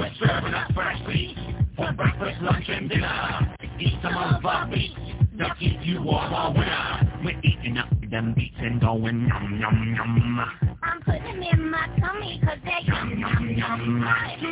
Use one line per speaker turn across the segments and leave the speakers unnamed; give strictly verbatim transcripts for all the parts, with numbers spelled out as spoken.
We're serving up fresh beats for breakfast, lunch, and dinner. Eat some of our beats to keep you warm all winter. We're eating up them beats and going yum, yum, yum.
I'm putting them in my tummy cause they're yum, yum, yum.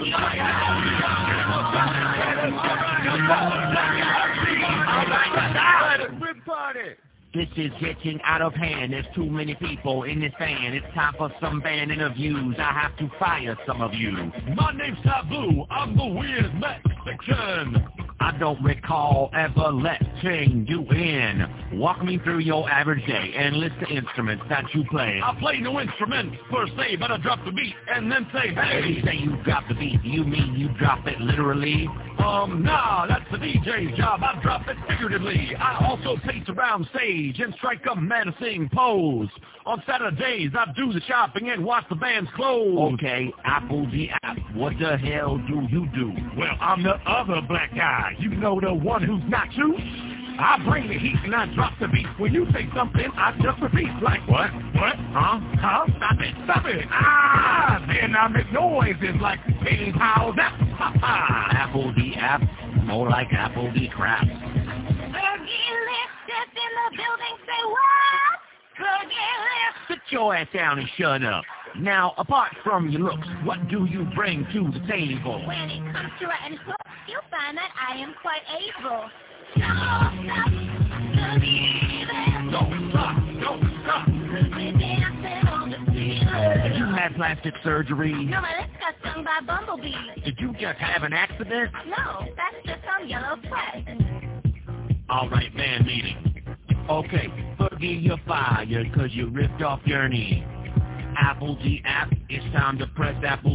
This is getting out of hand. There's too many people in this van. It's time for some band interviews. I have to fire some of you.
My name's Taboo. I'm the weird Mexican.
I don't recall ever letting you in. Walk me through your average day and list the instruments that you play.
I play no instruments per se, but I drop the beat and then say, hey.
When you say you drop the beat, you mean you drop it literally?
Um, nah, that's the D J's job. I drop it figuratively. I also pace around stage and strike a menacing pose. On Saturdays, I do the shopping and watch the bands close.
Okay, Apple the App, what the hell do you do?
Well, I'm the other black guy. You know, the one who's not you. I bring the heat and I drop the beat. When you say something, I just repeat. Like what? What? Huh? Huh? Stop it. Stop it. Ah! Then I make noises like ping pow. That. Ha ha.
Apple the App, more like Apple the Crap.
Cookie Lipstick in the building, say what? Cookie Lipstick.
Sit your ass down and shut up. Now, apart from your looks, what do you bring to the table?
When it comes to writing hooks, you'll find that I am quite able.
Don't stop. Don't stop.
Did you have plastic surgery?
No, my lips got stung by bumblebees.
Did you just have an accident?
No, that's just some yellow press.
All right, band meeting. Okay, forgive your fire, cause you ripped off your knee. Apple the App, it's time to press Apple